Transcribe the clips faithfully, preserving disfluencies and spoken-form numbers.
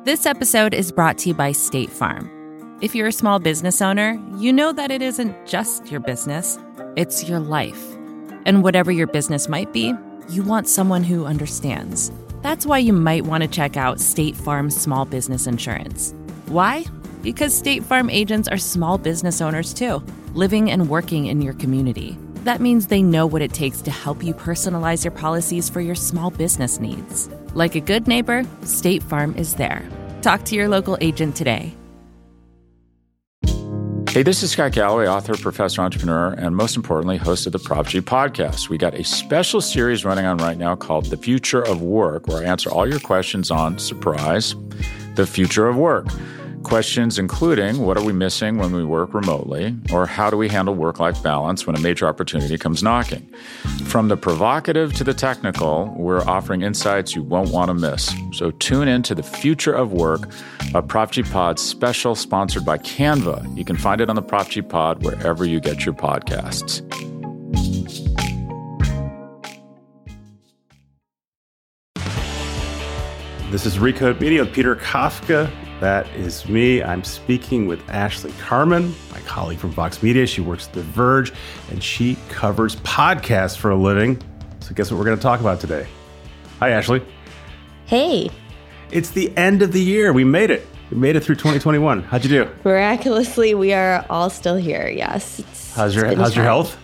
This episode is brought to you by State Farm. If you're a small business owner, you know that it isn't just your business, it's your life. And whatever your business might be, you want someone who understands. That's why you might want to check out State Farm Small Business Insurance. Why? Because State Farm agents are small business owners too, living and working in your community. That means they know what it takes to help you personalize your policies for your small business needs. Like a good neighbor, State Farm is there. Talk to your local agent today. Hey, this is Scott Galloway, author, professor, entrepreneur, and most importantly, host of the Prop G podcast. We got a special series running on right now called The Future of Work, where I answer all your questions on, surprise, the future of work. Questions including, what are we missing when we work remotely? Or how do we handle work-life balance when a major opportunity comes knocking? From the provocative to the technical, we're offering insights you won't want to miss. So tune in to The Future of Work, a Prop G Pod special sponsored by Canva. You can find it on the Prop G Pod wherever you get your podcasts. This is Recode Media with Peter Kafka. That is me. I'm speaking with Ashley Carman, my colleague from Vox Media. She works at The Verge, and she covers podcasts for a living. So guess what we're going to talk about today? Hi, Ashley. Hey. It's the end of the year. We made it. We made it through twenty twenty-one. How'd you do? Miraculously, we are all still here. Yes. It's, how's your it's How's your health?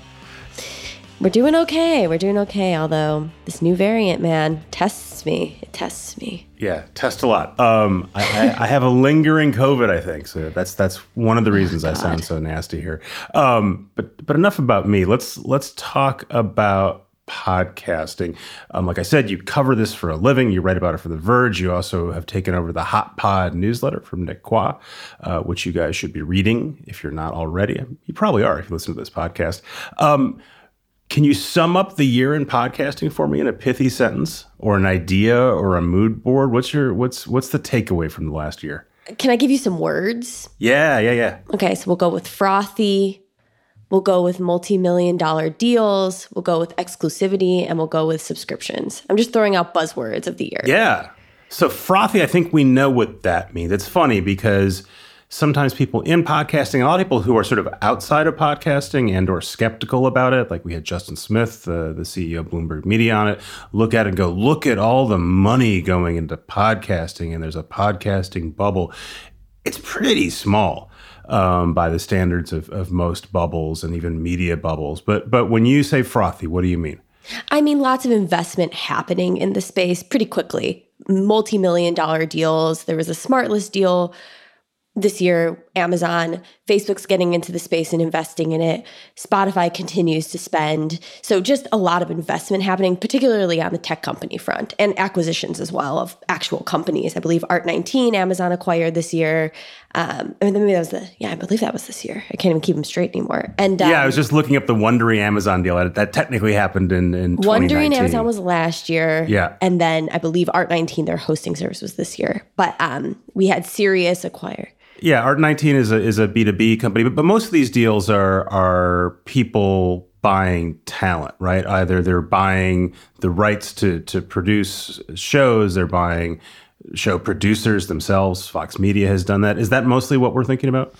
We're doing okay. We're doing okay. Although this new variant, man, tests me. It tests me. Yeah, test a lot. Um, I, I, I have a lingering COVID, I think. So that's that's one of the reasons oh, I sound so nasty here. Um, but but enough about me. Let's let's talk about podcasting. Um, like I said, you cover this for a living. You write about it for The Verge. You also have taken over the Hot Pod newsletter from Nick Quah, uh, which you guys should be reading if you're not already. You probably are if you listen to this podcast. Um, Can you sum up the year in podcasting for me in a pithy sentence, or an idea, or a mood board? What's your what's what's the takeaway from the last year? Can I give you some words? Yeah, yeah, yeah. Okay, so we'll go with frothy, we'll go with multi-million dollar deals, we'll go with exclusivity, and we'll go with subscriptions. I'm just throwing out buzzwords of the year. Yeah. So frothy, I think we know what that means. It's funny because sometimes people in podcasting, a lot of people who are sort of outside of podcasting and or skeptical about it, like we had Justin Smith, uh, the C E O of Bloomberg Media on it, look at it and go, look at all the money going into podcasting, and there's a podcasting bubble. It's pretty small um, by the standards of, of most bubbles and even media bubbles. But but when you say frothy, what do you mean? I mean, lots of investment happening in the space pretty quickly. Multi-million dollar deals. There was a SmartList deal this year. Amazon, Facebook's getting into the space and investing in it. Spotify continues to spend. So just a lot of investment happening, particularly on the tech company front, and acquisitions as well of actual companies. I believe Art nineteen, Amazon acquired this year. Um, I mean, maybe that was the, yeah, I believe that was this year. I can't even keep them straight anymore. And um, yeah, I was just looking up the Wondery Amazon deal. That technically happened in, in twenty nineteen. Wondery and Amazon was last year. Yeah. And then I believe Art nineteen, their hosting service, was this year. But um, we had Sirius acquire. Yeah, Art nineteen is a is a B two B company, but, but most of these deals are are people buying talent, right? Either they're buying the rights to to produce shows, they're buying show producers themselves. Vox Media has done that. Is that mostly what we're thinking about?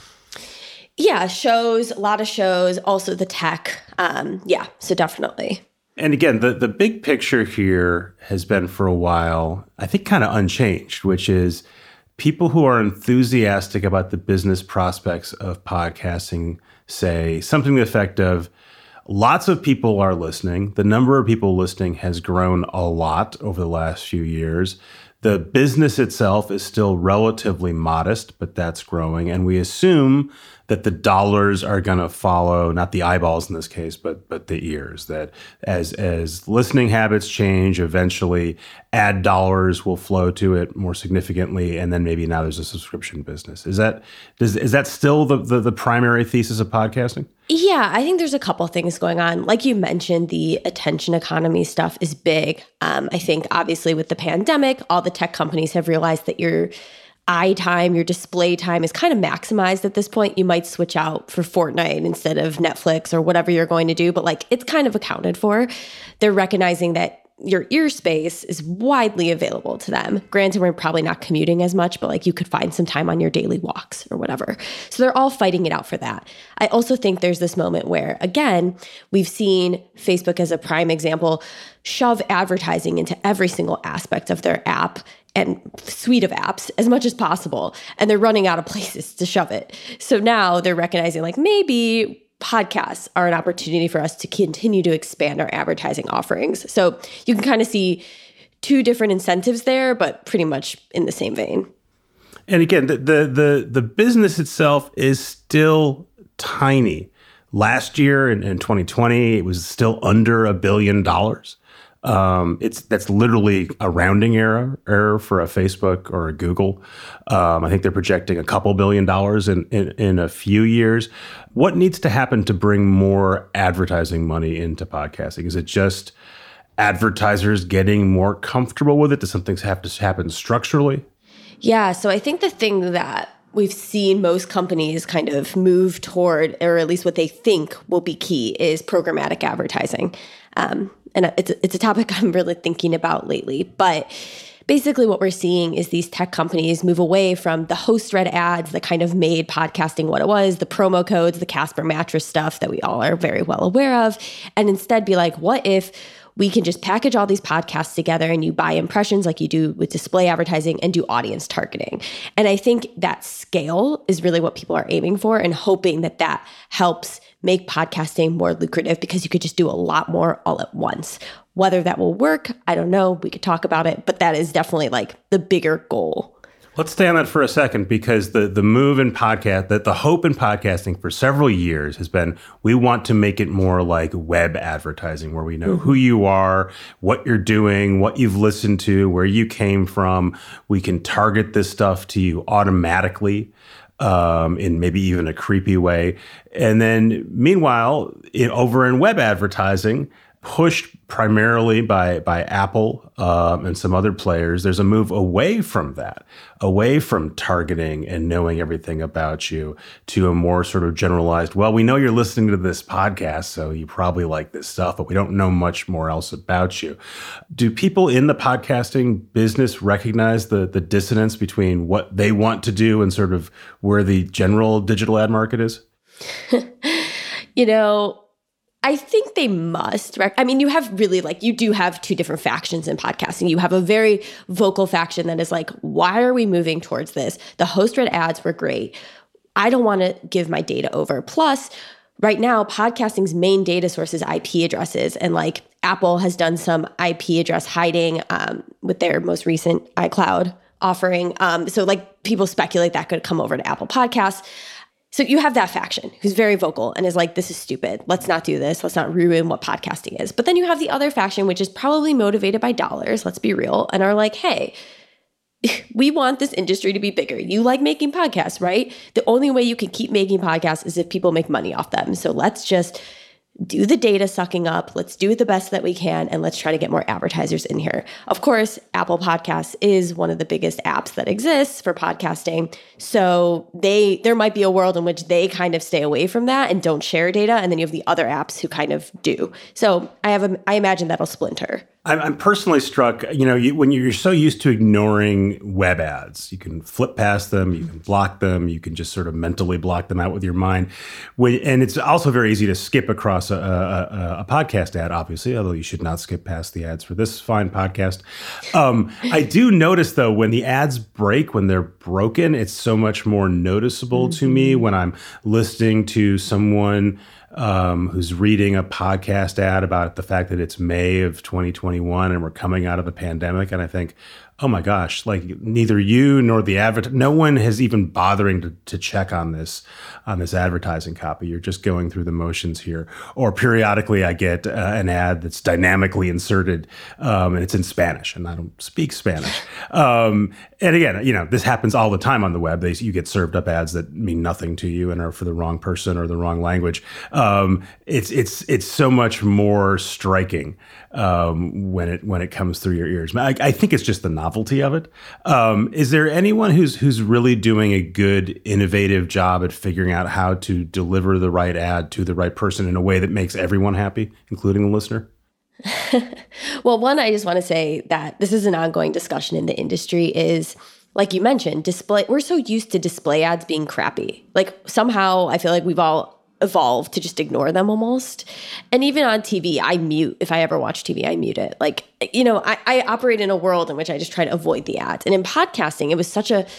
Yeah, shows, a lot of shows, also the tech. Um, yeah, so definitely. And again, the, the big picture here has been for a while, I think, kind of unchanged, which is people who are enthusiastic about the business prospects of podcasting say something to the effect of, lots of people are listening. The number of people listening has grown a lot over the last few years. The business itself is still relatively modest, but that's growing. And we assume that the dollars are going to follow, not the eyeballs in this case, but but the ears. That as as listening habits change, eventually ad dollars will flow to it more significantly, and then maybe now there's a subscription business. Is that does is that still the the, the primary thesis of podcasting? Yeah, I think there's a couple things going on. Like you mentioned, the attention economy stuff is big. Um, I think obviously with the pandemic, all the tech companies have realized that your eye time, your display time is kind of maximized at this point. You might switch out for Fortnite instead of Netflix or whatever you're going to do, but like it's kind of accounted for. They're recognizing that your ear space is widely available to them. Granted, we're probably not commuting as much, but like you could find some time on your daily walks or whatever. So they're all fighting it out for that. I also think there's this moment where, again, we've seen Facebook as a prime example, shove advertising into every single aspect of their app and suite of apps as much as possible. And they're running out of places to shove it. So now they're recognizing like maybe podcasts are an opportunity for us to continue to expand our advertising offerings. So you can kind of see two different incentives there, but pretty much in the same vein. And again, the the the, the business itself is still tiny. Last year in, in twenty twenty, it was still under a billion dollars. Um, it's that's literally a rounding error error for a Facebook or a Google. Um, I think they're projecting a couple billion dollars in, in in a few years. What needs to happen to bring more advertising money into podcasting? Is it just advertisers getting more comfortable with it? Does something have to happen structurally? Yeah, so I think the thing that we've seen most companies kind of move toward, or at least what they think will be key, is programmatic advertising. Um, and it's it's a topic I'm really thinking about lately. But basically what we're seeing is these tech companies move away from the host-read ads that kind of made podcasting what it was, the promo codes, the Casper mattress stuff that we all are very well aware of, and instead be like, what if we can just package all these podcasts together and you buy impressions like you do with display advertising and do audience targeting. And I think that scale is really what people are aiming for and hoping that that helps make podcasting more lucrative because you could just do a lot more all at once. Whether that will work, I don't know. We could talk about it, but that is definitely like the bigger goal. Let's stay on that for a second, because the the move in podcast, that the hope in podcasting for several years has been, we want to make it more like web advertising, where we know mm-hmm. who you are, what you're doing, what you've listened to, where you came from. We can target this stuff to you automatically. Um, in maybe even a creepy way. And then meanwhile, in, over in web advertising, pushed primarily by by Apple um, and some other players, there's a move away from that, away from targeting and knowing everything about you, to a more sort of generalized, well, we know you're listening to this podcast, so you probably like this stuff, but we don't know much more else about you. Do people in the podcasting business recognize the the dissonance between what they want to do and sort of where the general digital ad market is? You know, I think they must. Rec- I mean, you have really like, you do have two different factions in podcasting. You have a very vocal faction that is like, why are we moving towards this? The host-read ads were great. I don't want to give my data over. Plus, right now, podcasting's main data source is I P addresses. And like Apple has done some I P address hiding um, with their most recent iCloud offering. Um, so like people speculate that could come over to Apple Podcasts. So you have that faction who's very vocal and is like, this is stupid. Let's not do this. Let's not ruin what podcasting is. But then you have the other faction, which is probably motivated by dollars, let's be real, and are like, hey, we want this industry to be bigger. You like making podcasts, right? The only way you can keep making podcasts is if people make money off them. So let's just do the data sucking up. Let's do the best that we can, and let's try to get more advertisers in here. Of course, Apple Podcasts is one of the biggest apps that exists for podcasting. So they there might be a world in which they kind of stay away from that and don't share data, and then you have the other apps who kind of do. So I have a, I imagine that'll splinter. I'm, I'm personally struck, you know, you, when you're so used to ignoring web ads, you can flip past them, you can block them, you can just sort of mentally block them out with your mind. When, and it's also very easy to skip across a, a, a podcast ad, obviously, although you should not skip past the ads for this fine podcast. Um, I do notice, though, when the ads break, when they're broken, it's so much more noticeable mm-hmm. to me when I'm listening to someone Um, who's reading a podcast ad about the fact that it's May of twenty twenty-one and we're coming out of the pandemic. And I think, oh my gosh, like neither you nor the advert, no one has even bothering to, to check on this, on this advertising copy. You're just going through the motions here. Or periodically I get uh, an ad that's dynamically inserted um, and it's in Spanish and I don't speak Spanish. Um, and again, you know, this happens all the time on the web. They, you get served up ads that mean nothing to you and are for the wrong person or the wrong language. Um, it's, it's, it's so much more striking um, when it, when it comes through your ears. I, I think it's just the novelty of it. Um, is there anyone who's who's really doing a good, innovative job at figuring out how to deliver the right ad to the right person in a way that makes everyone happy, including the listener? Well, one, I just want to say that this is an ongoing discussion in the industry is, like you mentioned, display. We're so used to display ads being crappy. Like somehow I feel like we've all evolved to just ignore them almost. And even on T V, I mute. If I ever watch T V, I mute it. Like, you know, I, I operate in a world in which I just try to avoid the ads. And in podcasting, it was such a,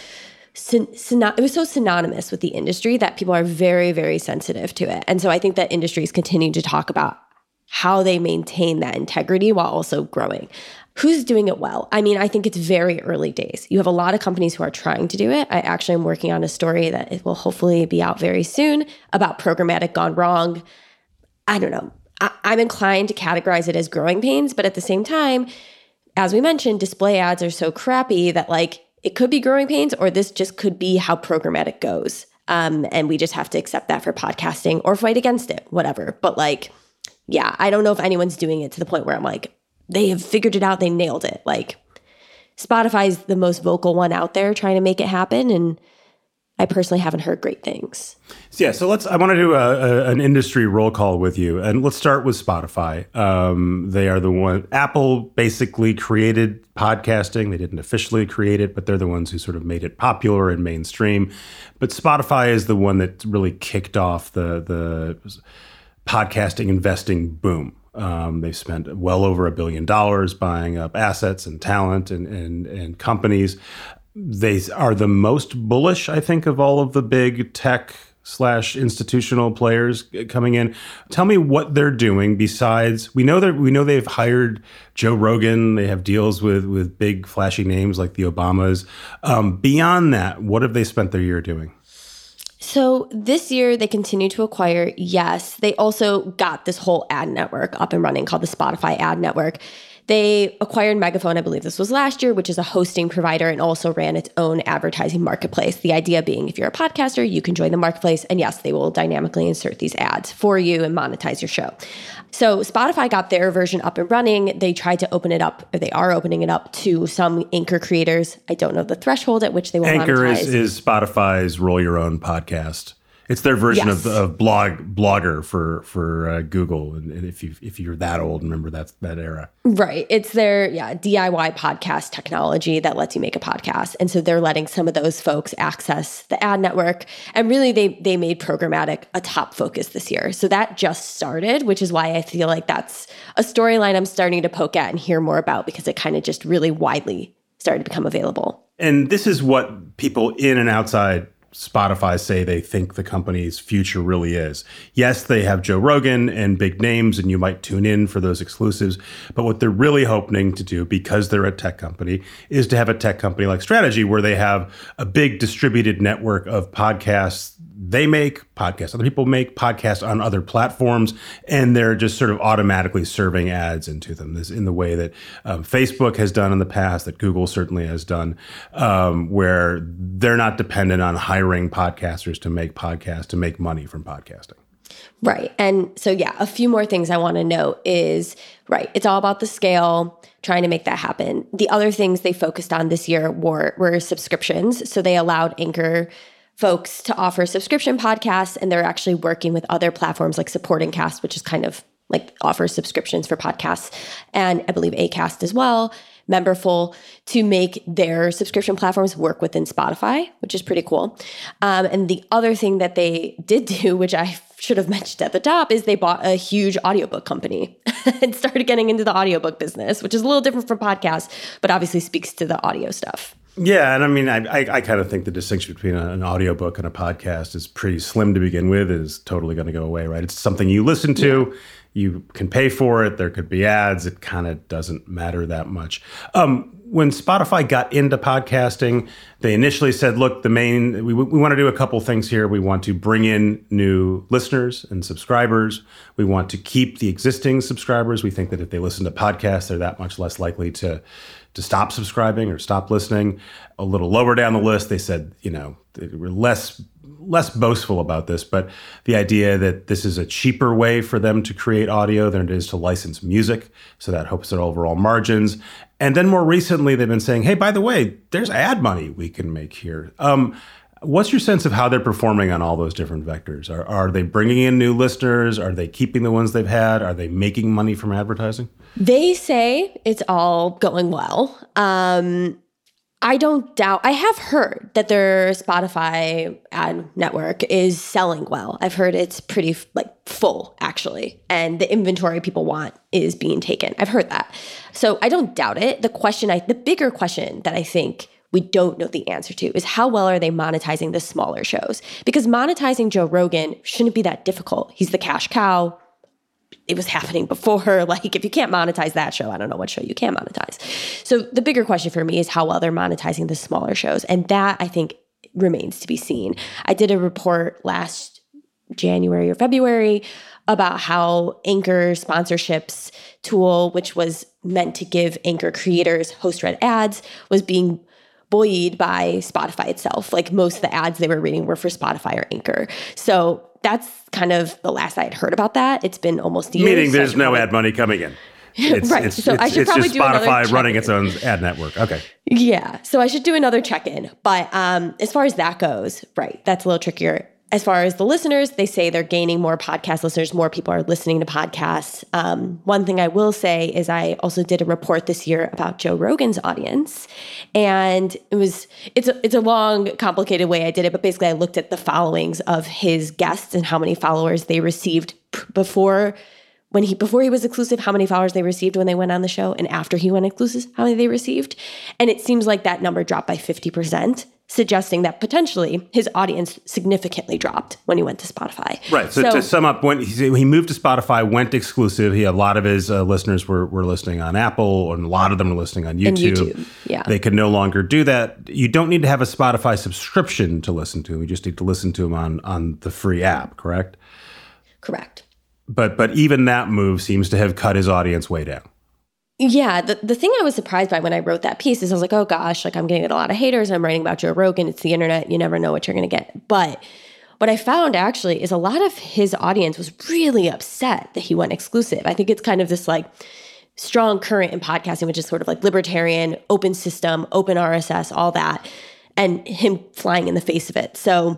it was so synonymous with the industry that people are very, very sensitive to it. And so I think that industries continue to talk about how they maintain that integrity while also growing. Who's doing it well? I mean, I think it's very early days. You have a lot of companies who are trying to do it. I actually am working on a story that it will hopefully be out very soon about programmatic gone wrong. I don't know. I, I'm inclined to categorize it as growing pains, but at the same time, as we mentioned, display ads are so crappy that like it could be growing pains, or this just could be how programmatic goes. Um, and we just have to accept that for podcasting or fight against it, whatever. But like, yeah, I don't know if anyone's doing it to the point where I'm like, they have figured it out. They nailed it. Like Spotify's the most vocal one out there trying to make it happen. And I personally haven't heard great things. Yeah. So let's, I want to do a, a, an industry roll call with you. And let's start with Spotify. Um, they are the one, Apple basically created podcasting. They didn't officially create it, but they're the ones who sort of made it popular and mainstream. But Spotify is the one that really kicked off the, the podcasting investing boom. Um, they've spent well over a billion dollars buying up assets and talent and, and, and companies. They are the most bullish, I think, of all of the big tech slash institutional players coming in. Tell me what they're doing besides, we know that we know they've hired Joe Rogan. They have deals with, with big flashy names like the Obamas. Um, beyond that, what have they spent their year doing? So this year they continue to acquire, yes. They also got this whole ad network up and running called the Spotify Ad Network. They acquired Megaphone, I believe this was last year, which is a hosting provider and also ran its own advertising marketplace. The idea being if you're a podcaster, you can join the marketplace and yes, they will dynamically insert these ads for you and monetize your show. So Spotify got their version up and running. They tried to open it up, or they are opening it up to some Anchor creators. I don't know the threshold at which they will Anchor monetize. Anchor is, is Spotify's roll your own podcast. It's their version yes. of, of blog blogger for for uh, Google, and, and if you if you're that old, remember that's that era, right? It's their yeah D I Y podcast technology that lets you make a podcast, and so they're letting some of those folks access the ad network. And really, they they made programmatic a top focus this year. So that just started, which is why I feel like that's a storyline I'm starting to poke at and hear more about because it kind of just really widely started to become available. And this is what people in and outside Spotify say they think the company's future really is. Yes, they have Joe Rogan and big names, and you might tune in for those exclusives. But what they're really hoping to do, because they're a tech company, is to have a tech company like Strategy, where they have a big distributed network of podcasts. They make podcasts, other people make podcasts on other platforms, and they're just sort of automatically serving ads into them. This in the way that um, Facebook has done in the past, that Google certainly has done, um, where they're not dependent on hiring podcasters to make podcasts, to make money from podcasting. Right. And so, yeah, a few more things I want to note is, right, it's all about the scale, trying to make that happen. The other things they focused on this year were, were subscriptions. So they allowed Anchor folks to offer subscription podcasts, and they're actually working with other platforms like Supporting Cast, which is kind of like offers subscriptions for podcasts, and I believe Acast as well, Memberful, to make their subscription platforms work within Spotify, which is pretty cool. Um, and the other thing that they did do, which I should have mentioned at the top, is they bought a huge audiobook company and started getting into the audiobook business, which is a little different from podcasts, but obviously speaks to the audio stuff. Yeah, and I mean, I I, I kind of think the distinction between a, an audiobook and a podcast is pretty slim to begin with. It is totally going to go away, right? It's something you listen to. Yeah. You can pay for it. There could be ads. It kind of doesn't matter that much. Um, when Spotify got into podcasting, they initially said, look, the main, we, we want to do a couple things here. We want to bring in new listeners and subscribers. We want to keep the existing subscribers. We think that if they listen to podcasts, they're that much less likely to to stop subscribing or stop listening. A little lower down the list, they said, you know, they were less less boastful about this, but the idea that this is a cheaper way for them to create audio than it is to license music. So that helps their overall margins. And then more recently, they've been saying, hey, by the way, there's ad money we can make here. Um, What's your sense of how they're performing on all those different vectors? Are, are they bringing in new listeners? Are they keeping the ones they've had? Are they making money from advertising? They say it's all going well. Um, I don't doubt. I have heard that their Spotify ad network is selling well. I've heard it's pretty like full, actually, and the inventory people want is being taken. I've heard that. So I don't doubt it. The question, I, the bigger question that I think we don't know the answer to is how well are they monetizing the smaller shows? Because monetizing Joe Rogan shouldn't be that difficult. He's the cash cow. It was happening before. Like, if you can't monetize that show, I don't know what show you can monetize. So the bigger question for me is how well they're monetizing the smaller shows. And that, I think, remains to be seen. I did a report last January or February about how Anchor sponsorships tool, which was meant to give Anchor creators host-read ads, was being buoyed by Spotify itself. Like, most of the ads they were reading were for Spotify or Anchor. So that's kind of the last I had heard about that. It's been almost a year. Meaning there's no ad money coming in. It's, right. It's, so it's, I should it's probably just do another Spotify running check-in. its own ad network. Okay. Yeah. So I should do another check-in. But um, as far as that goes, right, that's a little trickier. As far as the listeners, they say they're gaining more podcast listeners. More people are listening to podcasts. Um, one thing I will say is I also did a report this year about Joe Rogan's audience. And it was, it's a, it's a long, complicated way I did it. But basically I looked at the followings of his guests and how many followers they received before when he, before he was exclusive, how many followers they received when they went on the show. And after he went exclusive, how many they received. And it seems like that number dropped by fifty percent. Suggesting that potentially his audience significantly dropped when he went to Spotify. Right. So, so to sum up, when he, he moved to Spotify, went exclusive, he a lot of his uh, listeners were, were listening on Apple, and a lot of them were listening on YouTube. YouTube. Yeah. They could no longer do that. You don't need to have a Spotify subscription to listen to him. You just need to listen to him on, on the free app, correct? Correct. But but even that move seems to have cut his audience way down. Yeah, the, the thing I was surprised by when I wrote that piece is I was like, oh gosh, like I'm going to get a lot of haters. I'm writing about Joe Rogan. It's the internet. You never know what you're going to get. But what I found actually is a lot of his audience was really upset that he went exclusive. I think it's kind of this like strong current in podcasting, which is sort of like libertarian, open system, open R S S, all that, and him flying in the face of it. So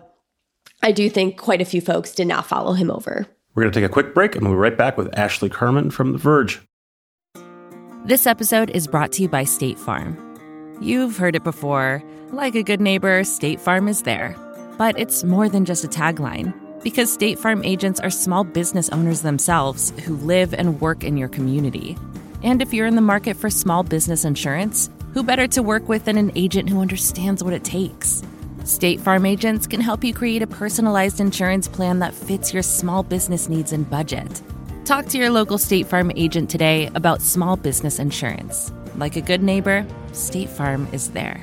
I do think quite a few folks did not follow him over. We're going to take a quick break and we'll be right back with Ashley Kerman from The Verge. This episode is brought to you by State Farm. You've heard it before. Like a good neighbor, State Farm is there. But it's more than just a tagline, because State Farm agents are small business owners themselves who live and work in your community. And if you're in the market for small business insurance, who better to work with than an agent who understands what it takes? State Farm agents can help you create a personalized insurance plan that fits your small business needs and budget. Talk to your local State Farm agent today about small business insurance. Like a good neighbor, State Farm is there.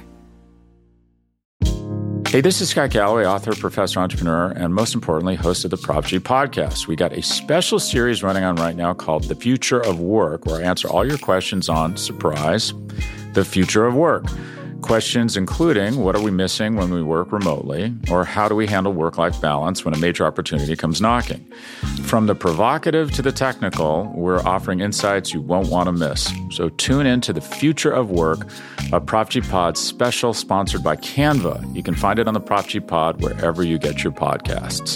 Hey, this is Scott Galloway, author, professor, entrepreneur, and most importantly, host of the Prop G podcast. We got a special series running on right now called The Future of Work, where I answer all your questions on, surprise, the future of work. Questions including, what are we missing when we work remotely? Or how do we handle work-life balance when a major opportunity comes knocking? From the provocative to the technical, we're offering insights you won't want to miss. So tune in to The Future of Work, a Prop G Pod special sponsored by Canva. You can find it on the Prop G Pod wherever you get your podcasts.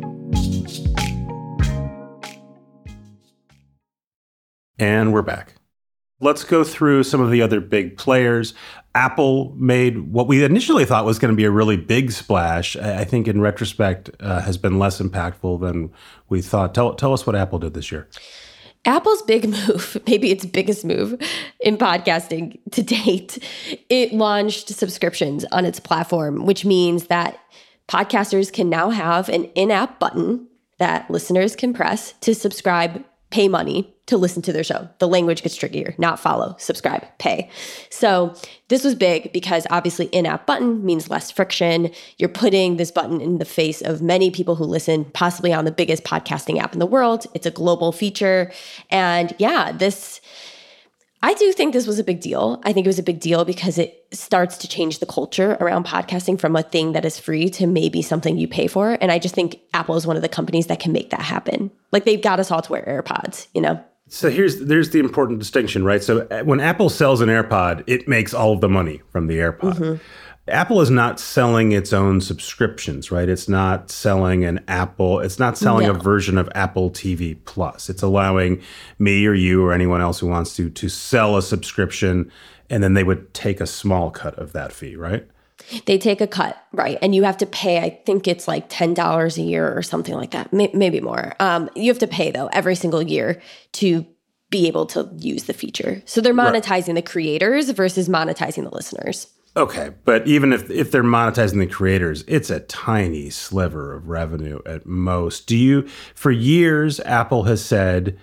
And we're back. Let's go through some of the other big players. Apple made what we initially thought was going to be a really big splash. I think in retrospect uh, has been less impactful than we thought. Tell, tell us what Apple did this year. Apple's big move, maybe its biggest move in podcasting to date, it launched subscriptions on its platform, which means that podcasters can now have an in-app button that listeners can press to subscribe, pay money to listen to their show. The language gets trickier. Not follow, subscribe, pay. So this was big because obviously in-app button means less friction. You're putting this button in the face of many people who listen, possibly on the biggest podcasting app in the world. It's a global feature. And yeah, this, I do think this was a big deal. I think it was a big deal because it starts to change the culture around podcasting from a thing that is free to maybe something you pay for. And I just think Apple is one of the companies that can make that happen. Like they've got us all to wear AirPods, you know? So here's there's the important distinction, right? So when Apple sells an AirPod, it makes all of the money from the AirPod. Mm-hmm. Apple is not selling its own subscriptions, right? It's not selling an Apple, it's not selling No. a version of Apple T V Plus. It's allowing me or you or anyone else who wants to to sell a subscription, and then they would take a small cut of that fee, right? They take a cut, right? And you have to pay, I think it's like ten dollars a year or something like that, May- maybe more. Um, you have to pay, though, every single year to be able to use the feature. So they're monetizing right. the creators versus monetizing the listeners. Okay, but even if if they're monetizing the creators, it's a tiny sliver of revenue at most. Do you, for years, Apple has said,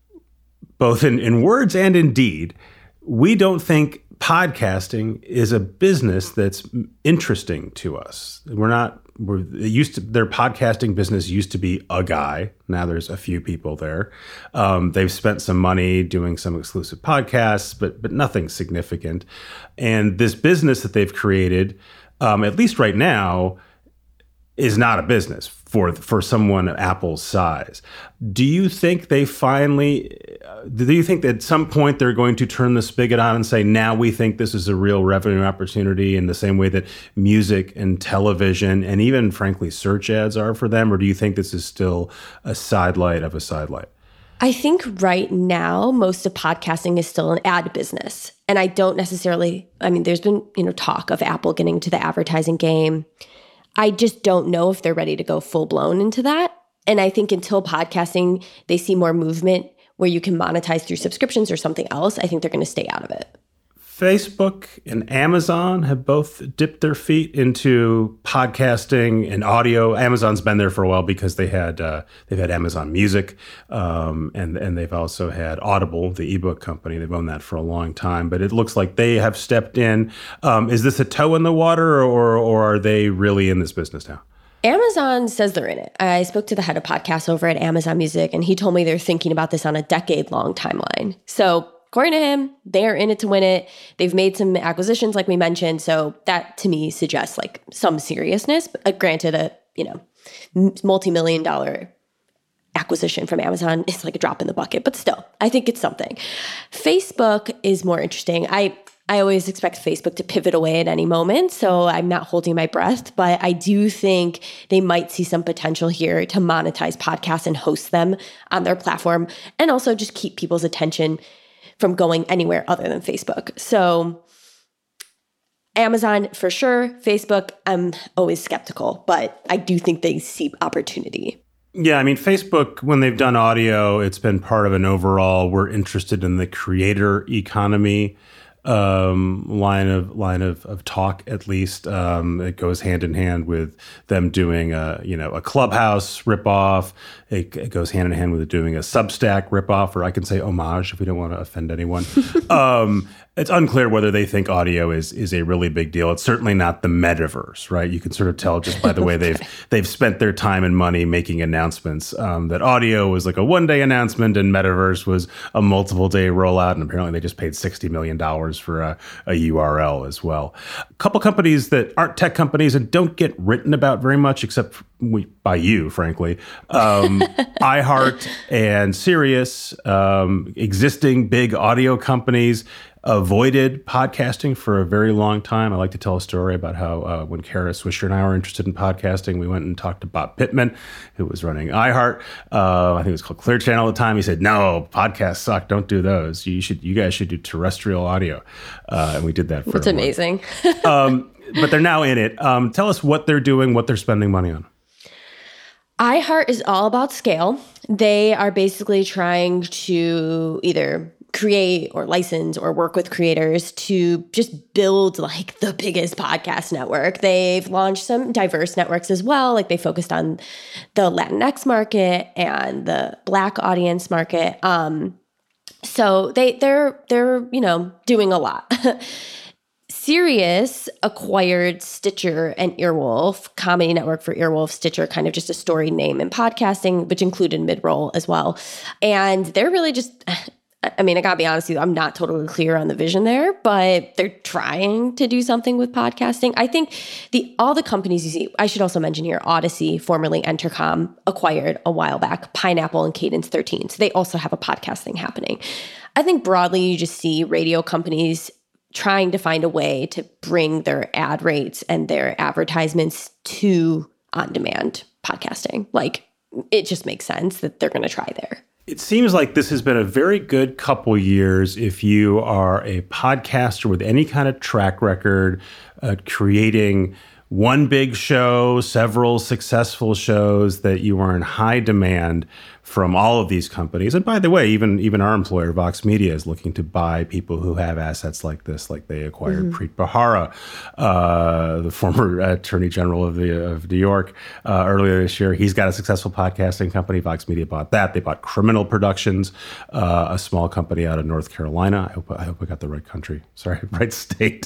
both in, in words and in deed, we don't think podcasting is a business that's interesting to us. We're not, we're, it used to, their podcasting business used to be a guy. Now there's a few people there. Um, they've spent some money doing some exclusive podcasts, but but nothing significant. And this business that they've created, um, at least right now, is not a business for for someone Apple's size. Do you think they finally, uh, do you think that at some point they're going to turn the spigot on and say, now we think this is a real revenue opportunity in the same way that music and television and even, frankly, search ads are for them? Or do you think this is still a sidelight of a sidelight? I think right now, most of podcasting is still an ad business. And I don't necessarily, I mean, there's been, you know, talk of Apple getting into the advertising game. I just don't know if they're ready to go full blown into that. And I think until podcasting, they see more movement where you can monetize through subscriptions or something else, I think they're going to stay out of it. Facebook and Amazon have both dipped their feet into podcasting and audio. Amazon's been there for a while because they had uh, they've had Amazon Music, um, and and they've also had Audible, the ebook company. They've owned that for a long time. But it looks like they have stepped in. Um, is this a toe in the water, or or are they really in this business now? Amazon says they're in it. I spoke to the head of podcasts over at Amazon Music, and he told me they're thinking about this on a decade-long timeline. So according to him, they're in it to win it. They've made some acquisitions, like we mentioned. So that, to me, suggests like some seriousness. But uh, granted, a you know multi-million dollar acquisition from Amazon is like a drop in the bucket. But still, I think it's something. Facebook is more interesting. I I always expect Facebook to pivot away at any moment, so I'm not holding my breath. But I do think they might see some potential here to monetize podcasts and host them on their platform, and also just keep people's attention from going anywhere other than Facebook. So Amazon for sure, Facebook, I'm always skeptical, but I do think they see opportunity. Yeah, I mean, Facebook, when they've done audio, it's been part of an overall, we're interested in the creator economy um, line of line of, of talk, at least. Um, it goes hand in hand with them doing a, you know, a Clubhouse ripoff. It, it goes hand in hand with doing a Substack ripoff, or I can say homage if we don't want to offend anyone. um, it's unclear whether they think audio is is a really big deal. It's certainly not the metaverse, right? You can sort of tell just by the way they've they've spent their time and money making announcements um, that audio was like a one day announcement and metaverse was a multiple day rollout. And apparently they just paid sixty million dollars for a, a U R L as well. A couple companies that aren't tech companies and don't get written about very much, except we, by you, frankly. Um, iHeart and Sirius, um, existing big audio companies, avoided podcasting for a very long time. I like to tell a story about how uh, when Kara Swisher and I were interested in podcasting, we went and talked to Bob Pittman, who was running iHeart. Uh, I think it was called Clear Channel at the time. He said, "No, podcasts suck. Don't do those. You should. You guys should do terrestrial audio." Uh, and we did that for That's amazing. um, but they're now in it. Um, tell us what they're doing, what they're spending money on. iHeart is all about scale. They are basically trying to either create or license or work with creators to just build like the biggest podcast network. They've launched some diverse networks as well. Like they focused on the Latinx market and the Black audience market. Um, so they they're they're you know doing a lot. Sirius acquired Stitcher and Earwolf, comedy network for Earwolf, Stitcher, kind of just a storied name in podcasting, which included Midroll as well. And they're really just, I mean, I gotta be honest with you, I'm not totally clear on the vision there, but they're trying to do something with podcasting. I think the all the companies you see, I should also mention here, Odyssey, formerly Entercom, acquired a while back, Pineapple and Cadence thirteen. So they also have a podcast thing happening. I think broadly, you just see radio companies trying to find a way to bring their ad rates and their advertisements to on-demand podcasting. Like, it just makes sense that they're going to try there. It seems like this has been a very good couple years if you are a podcaster with any kind of track record, uh, creating one big show, several successful shows, that you are in high demand from all of these companies. And by the way, even even our employer, Vox Media, is looking to buy people who have assets like this, like they acquired mm-hmm. Preet Bharara, uh, the former Attorney General of the of New York, uh, earlier this year. He's got a successful podcasting company. Vox Media bought that. They bought Criminal Productions, uh, a small company out of North Carolina. I hope I hope I got the right country. Sorry, right state.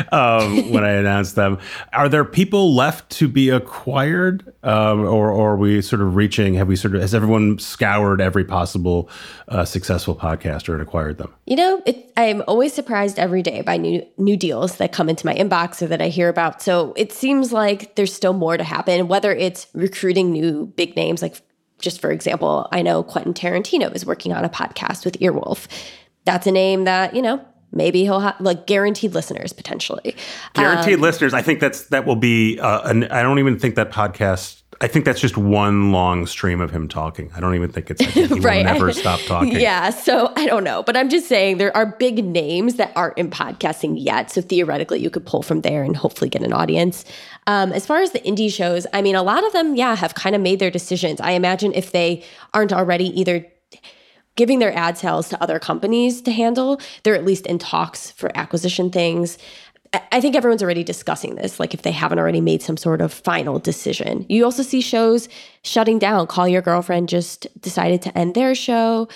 Um, when I announced them, are there people left to be acquired, um, or, or are we sort of reaching? Have we sort of has everyone scoured every possible uh, successful podcaster and acquired them? You know, it, I'm always surprised every day by new new deals that come into my inbox or that I hear about. So it seems like there's still more to happen, whether it's recruiting new big names. Like, just for example, I know Quentin Tarantino is working on a podcast with Earwolf. That's a name that, you know, maybe he'll have like guaranteed listeners potentially. Guaranteed um, listeners. I think that's that will be. Uh, an, I don't even think that podcast. I think that's just one long stream of him talking. I don't even think it's. I think he right. will never stop talking. Yeah. So I don't know, but I'm just saying there are big names that aren't in podcasting yet. So theoretically, you could pull from there and hopefully get an audience. Um, as far as the indie shows, I mean, a lot of them, yeah, have kind of made their decisions. I imagine if they aren't already either giving their ad sales to other companies to handle, they're at least in talks for acquisition things. I think everyone's already discussing this, like if they haven't already made some sort of final decision. You also see shows shutting down. Call Your Girlfriend just decided to end their show.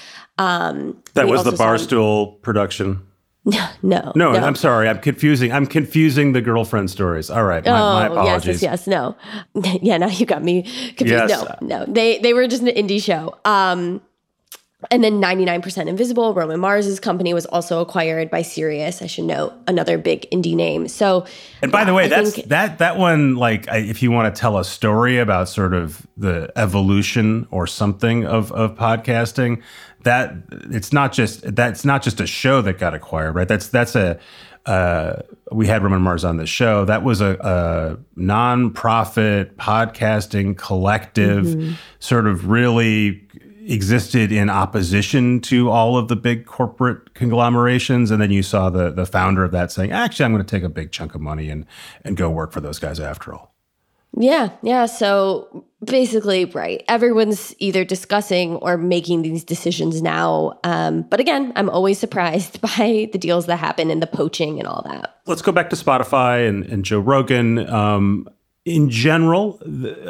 Um, that was the Barstool saw... production. No, no, no, no. I'm sorry. I'm confusing. I'm confusing the girlfriend stories. All right. My, oh, my apologies. Yes, yes, yes. No. Yeah, now you got me confused. Yes. No, no. They, they were just an indie show. Um, And then ninety-nine percent Invisible, Roman Mars' company, was also acquired by Sirius. I should note, another big indie name. So, and by yeah, the way, I that's think, that that one. Like, I, if you want to tell a story about sort of the evolution or something of of podcasting, that it's not just that's not just a show that got acquired, right? That's that's a. Uh, we had Roman Mars on the show. That was a, a nonprofit podcasting collective, mm-hmm. sort of really existed in opposition to all of the big corporate conglomerations. And then you saw the the founder of that saying, actually, I'm going to take a big chunk of money and and go work for those guys after all. Yeah, yeah. So basically, right, everyone's either discussing or making these decisions now. Um, but again, I'm always surprised by the deals that happen and the poaching and all that. Let's go back to Spotify and, and Joe Rogan. Um, In general,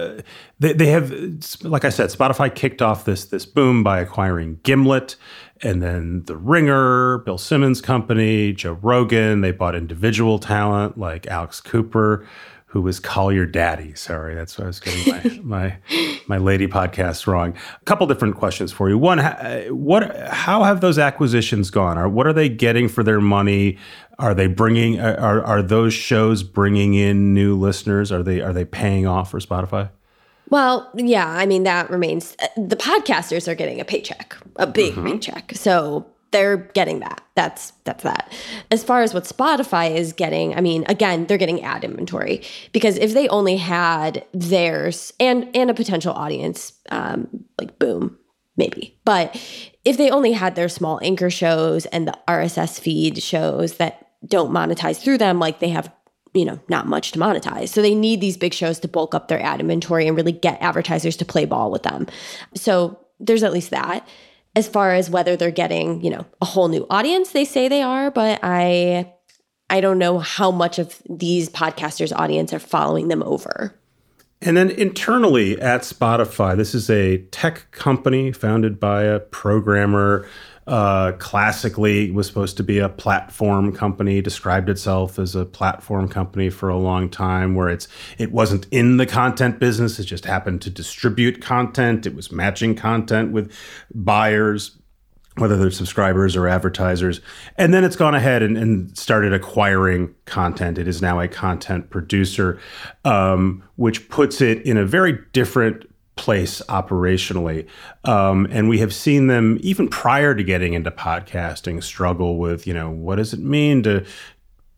they, they have, like I said, Spotify kicked off this this boom by acquiring Gimlet, and then The Ringer, Bill Simmons' company, Joe Rogan. They bought individual talent like Alex Cooper, who was Call Your Daddy. Sorry, that's why I was getting my my, my lady podcast wrong. A couple different questions for you. One, what? How have those acquisitions gone? Or what are they getting for their money? Are they bringing? Are are those shows bringing in new listeners? Are they are they paying off for Spotify? Well, yeah. I mean, that remains. The podcasters are getting a paycheck, a big mm-hmm. paycheck. So they're getting that. That's that's that. As far as what Spotify is getting, I mean, again, they're getting ad inventory, because if they only had theirs and and a potential audience, um, like boom, maybe. But if they only had their small anchor shows and the R S S feed shows that don't monetize through them, like they have, you know, not much to monetize. So they need these big shows to bulk up their ad inventory and really get advertisers to play ball with them. So there's at least that. As far as whether they're getting, you know, a whole new audience, they say they are, but I I don't know how much of these podcasters' audience are following them over. And then internally at Spotify, this is a tech company founded by a programmer. Uh, classically was supposed to be a platform company, described itself as a platform company for a long time, where it's it wasn't in the content business. It just happened to distribute content. It was matching content with buyers, whether they're subscribers or advertisers. And then it's gone ahead and, and started acquiring content. It is now a content producer, um, which puts it in a very different place operationally. Um, and we have seen them, even prior to getting into podcasting, struggle with, you know, what does it mean to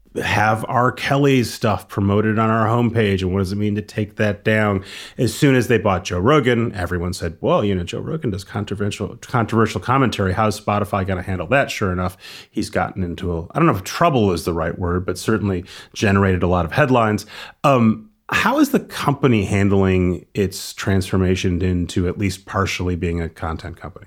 have R. Kelly's stuff promoted on our homepage, and what does it mean to take that down? As soon as they bought Joe Rogan, everyone said, well, you know, Joe Rogan does controversial controversial commentary. How's Spotify going to handle that? Sure enough, he's gotten into a, I don't know if trouble is the right word, but certainly generated a lot of headlines. Um, how is the company handling its transformation into at least partially being a content company?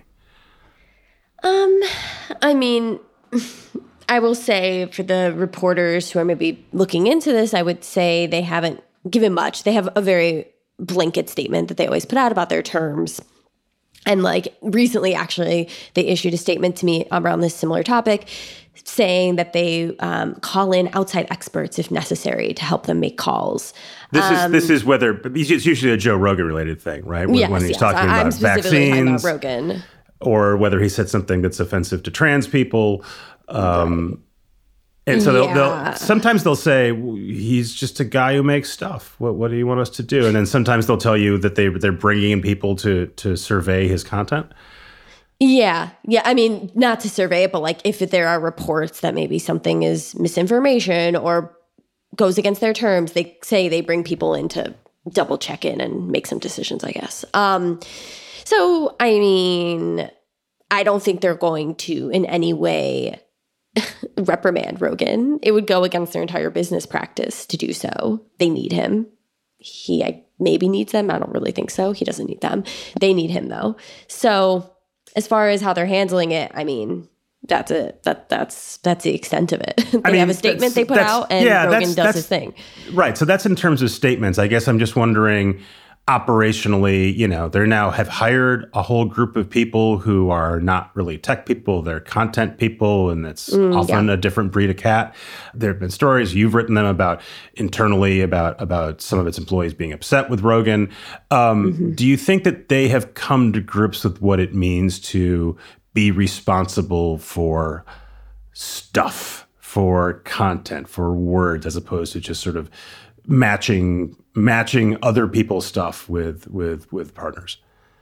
Um, I mean... I will say for the reporters who are maybe looking into this, I would say they haven't given much. They have a very blanket statement that they always put out about their terms. And like recently, actually, they issued a statement to me around this similar topic saying that they um, call in outside experts if necessary to help them make calls. This um, is this is whether it's usually a Joe Rogan related thing, right? When, yes, when he's yes. talking I'm about specifically vaccines, talking about Rogan. Or whether he said something that's offensive to trans people. Um, right. And so they'll, yeah. they'll sometimes they'll say he's just a guy who makes stuff. What what do you want us to do? And then sometimes they'll tell you that they they're bringing in people to to survey his content. Yeah, yeah. I mean, not to survey it, but like if there are reports that maybe something is misinformation or goes against their terms, they say they bring people in to double check in and make some decisions, I guess. Um, so I mean, I don't think they're going to in any way reprimand Rogan. It would go against their entire business practice to do so. They need him. He I, maybe needs them. I don't really think so. He doesn't need them. They need him though. So as far as how they're handling it, I mean, that's it. That that's that's the extent of it. They I mean, have a statement they put out, and yeah, Rogan that's, does that's, his thing. Right. So that's in terms of statements. I guess I'm just wondering. Operationally, you know, they now have hired a whole group of people who are not really tech people, they're content people, and it's mm, often yeah. a different breed of cat. There have been stories, you've written them about internally about, about some of its employees being upset with Rogan. Um, mm-hmm. Do you think that they have come to grips with what it means to be responsible for stuff, for content, for words, as opposed to just sort of matching matching other people's stuff with with with partners?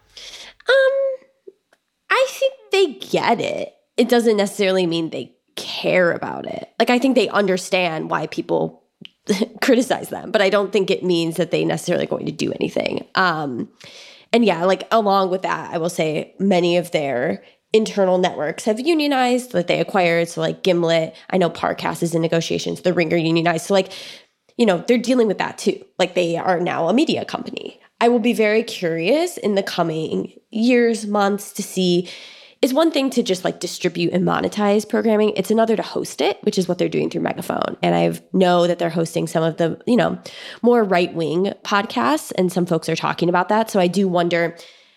Um, I think they get it. It doesn't necessarily mean they care about it. Like, I think they understand why people criticize them, but I don't think it means that they necessarily going to do anything. Um, and yeah, like along with that, I will say many of their internal networks have unionized that they acquired. So like Gimlet, I know Parcast is in negotiations, The Ringer unionized. So like, you know, they're dealing with that too. Like they are now a media company. I will be very curious in the coming years, months to see, it's one thing to just like distribute and monetize programming. It's another to host it, which is what they're doing through Megaphone. And I know that they're hosting some of the, you know, more right-wing podcasts, and some folks are talking about that. So I do wonder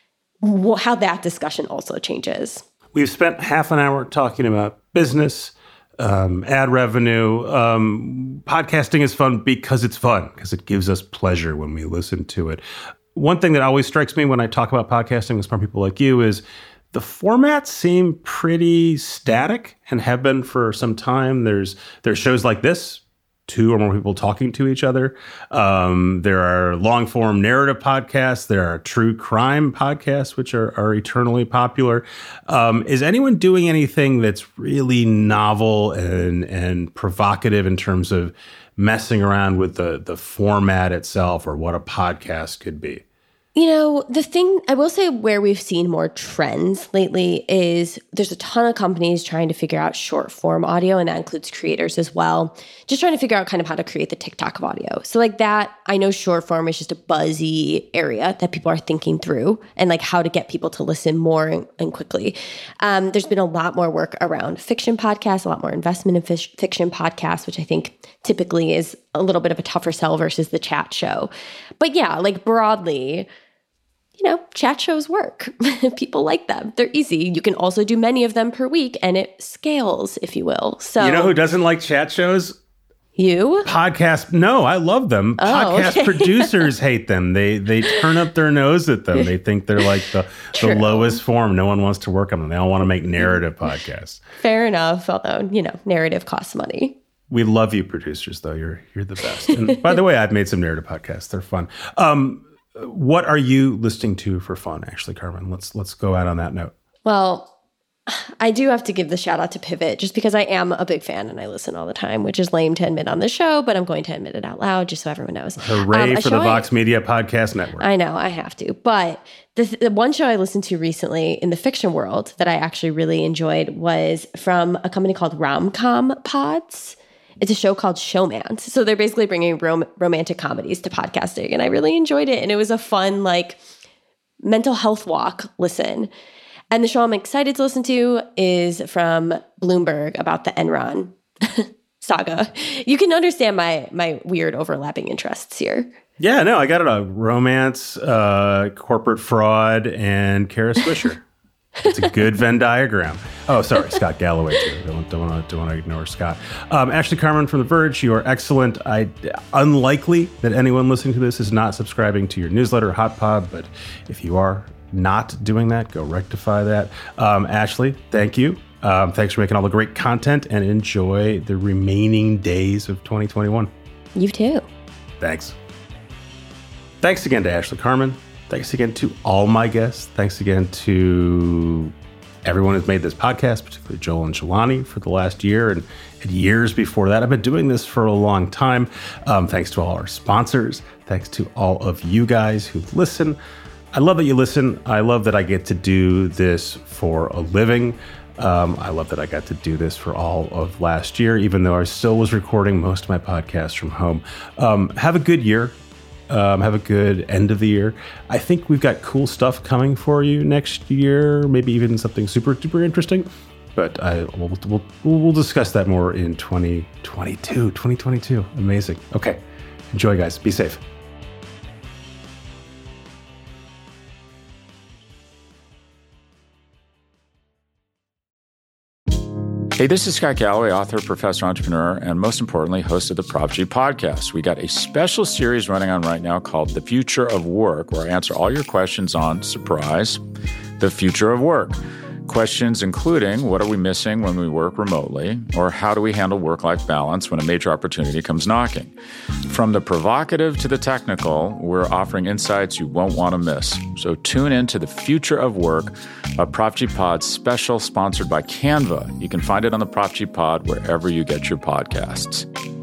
wh- how that discussion also changes. We've spent half an hour talking about business, Um, ad revenue. Um, podcasting is fun because it's fun, because it gives us pleasure when we listen to it. One thing that always strikes me when I talk about podcasting with smart people like you is the formats seem pretty static and have been for some time. There's there's shows like this, two or more people talking to each other. Um, there are long-form narrative podcasts. There are true crime podcasts, which are, are eternally popular. Um, is anyone doing anything that's really novel and and provocative in terms of messing around with the the format itself or what a podcast could be? You know, the thing I will say where we've seen more trends lately is there's a ton of companies trying to figure out short form audio, and that includes creators as well. Just trying to figure out kind of how to create the TikTok of audio. So like that, I know short form is just a buzzy area that people are thinking through, and like how to get people to listen more and, and quickly. Um, there's been a lot more work around fiction podcasts, a lot more investment in fish, fiction podcasts, which I think typically is a little bit of a tougher sell versus the chat show. But yeah, like broadly, you know, chat shows work. People like them. They're easy. You can also do many of them per week, and it scales, if you will. So, you know who doesn't like chat shows? You? Podcast. No, I love them. Oh, Podcast okay. Producers hate them. They they turn up their nose at them. They think they're like the, the lowest form. No one wants to work on them. They all want to make narrative podcasts. Fair enough. Although, you know, narrative costs money. We love you, producers, though. You're you're the best. And by the way, I've made some narrative podcasts. They're fun. Um, What are you listening to for fun, Ashley Carman? Let's let's go out on that note. Well, I do have to give the shout out to Pivot just because I am a big fan and I listen all the time, which is lame to admit on the show, but I'm going to admit it out loud just so everyone knows. Hooray um, for the Vox I, Media Podcast Network. I know, I have to. But the, the one show I listened to recently in the fiction world that I actually really enjoyed was from a company called Romcom Pods. It's a show called Showmance. So they're basically bringing rom- romantic comedies to podcasting. And I really enjoyed it. And it was a fun, like, mental health walk listen. And the show I'm excited to listen to is from Bloomberg about the Enron saga. You can understand my my weird overlapping interests here. Yeah, no, I got it. A romance, uh, corporate fraud, and Kara Swisher. It's a good Venn diagram. Oh, sorry, Scott Galloway too. Don't don't want to don't want to ignore Scott. Um, Ashley Carman from The Verge, you are excellent. I unlikely that anyone listening to this is not subscribing to your newsletter, Hot Pod, but if you are not doing that, go rectify that. Um, Ashley, thank you. Um, thanks for making all the great content, and enjoy the remaining days of twenty twenty-one. You too. Thanks. Thanks again to Ashley Carman. Thanks again to all my guests. Thanks again to everyone who's made this podcast, particularly Joel and Jelani for the last year and, and years before that. I've been doing this for a long time. Um, thanks to all our sponsors. Thanks to all of you guys who listen. I love that you listen. I love that I get to do this for a living. Um, I love that I got to do this for all of last year, even though I still was recording most of my podcasts from home. Um, have a good year. Um, have a good end of the year. I think we've got cool stuff coming for you next year, maybe even something super, super interesting. But I, we'll, we'll, we'll discuss that more in twenty twenty-two. twenty twenty-two. Amazing. Okay. Enjoy, guys. Be safe. Hey, this is Scott Galloway, author, professor, entrepreneur, and most importantly, host of the Prop G podcast. We got a special series running on right now called The Future of Work, where I answer all your questions on, surprise, the future of work. Questions including, what are we missing when we work remotely? Or how do we handle work-life balance when a major opportunity comes knocking? From the provocative to the technical, we're offering insights you won't want to miss. So tune in to The Future of Work, a Prop G Pod special sponsored by Canva. You can find it on the Prop G Pod wherever you get your podcasts.